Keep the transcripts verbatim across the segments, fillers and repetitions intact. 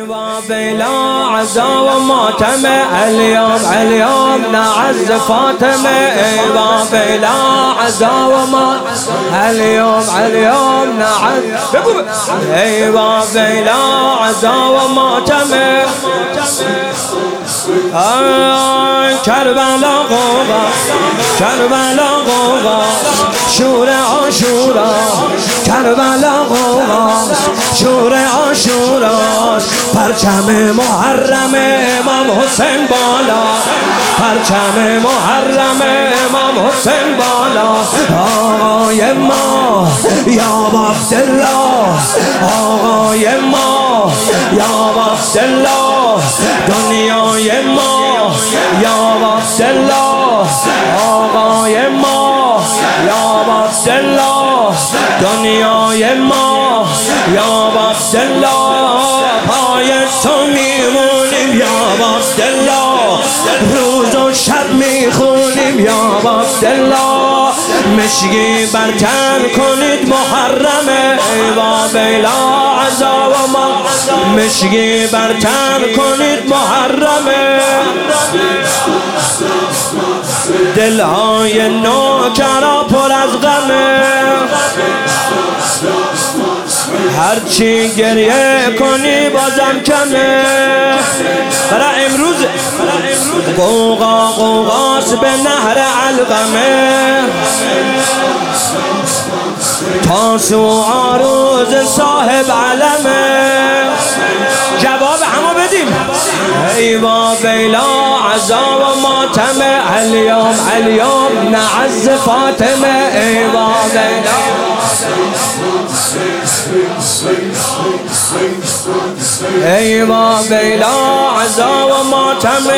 ايوا بلا عزا وماتم اليوم اليوم نعز فاطمة ايوا بلا عزا وماتم اليوم اليوم نعز ايوا بلا عزا وماتم کربلا غوغا کربلا غوغا شور عاشورا کربلا غوغا شور عاشورا پرچم محرم امام حسین بالا پرچم محرم امام حسین بالا آقای ما یا عبدالله آقای ما یا عبدالله دنیای ما یا عبدالله آقای ما یا عبدالله دنیای ما یا عبدالله پای تو میمونیم یا عبدالله روز و شب میخونیم یا عبدالله مشگی برتن کنید محرم ایوا بیلا عزا و ما مشگی برتن کنید محرم دلهای نوکرا پر از غمه هرچی گریه کنی بازم کمه برای امروز قوقا قوقاس به نهر علقمه تاسو عروض صاحب علمه جواب همو بدیم ایوا بیلا عزا و ماتم اليوم اليوم نعز فاطمه ایوا بیلا ایوا بیلا عزا و ماتم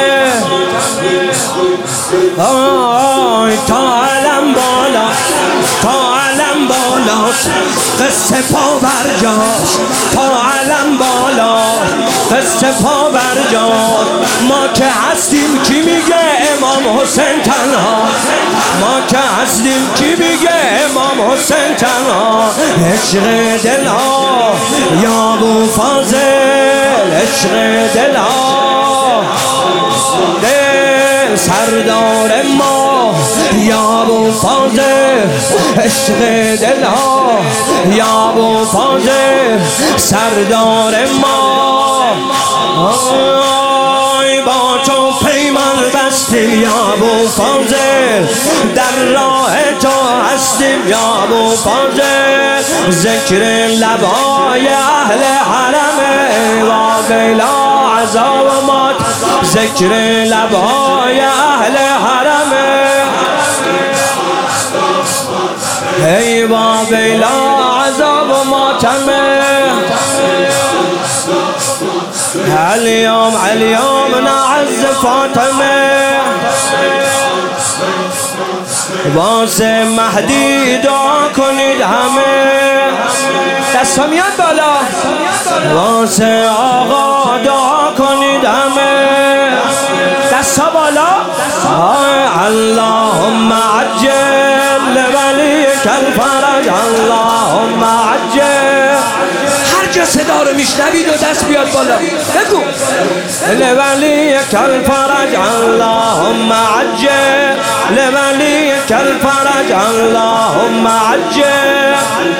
آی تا علم بالا تا علم بالا قصه پا برجاش تا علم بالا قصه پا برجاش ما که هستیم کی میگه امام حسین تنها ما که هستیم کی میگه امام حسین تنها عشق دلها یا ابو فاضل عشق دلها دل سردار ما یا ابو فاضل عشق دلها یا ابو فاضل سردار ما آی با تو پیمان بستیم یا ابو فاضل در راه تو هستیم یا ابو فاضل ذکر لبای اهل حرم و بیلا عزا و مات ذکر لبای اهل حرم ایوا بیلا عزا و ماتم اليوم اليوم نعز فاطمه واسه مهدی دعا کنید همه دستا میاد بالا واسه آقا دعا کنید همه دستا بالا اللهم عجل لولیک الفرج اللهم عجل هر جا صدا رو میشنوید و دست بیاد بالا بگو لولیک الفرج اللهم عجل لولیک الفرج اللهم عجل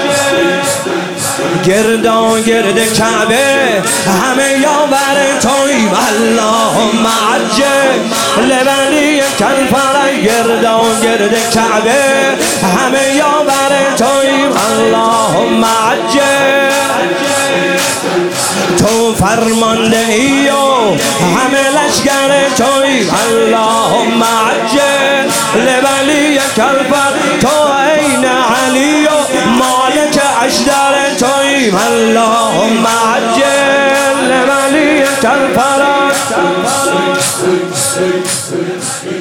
گردا گرد کعبه همه یاور توییم اللهم عجل لولیک الفرج گردا گرد کعبه همه یاور توییم اللهم عجل تو فرمانده ای و همه لشگر توییم اللهم عجل لولیک الفرج تو عین علی و مالک اشدر توییم اللهم عجل لولیک الفرج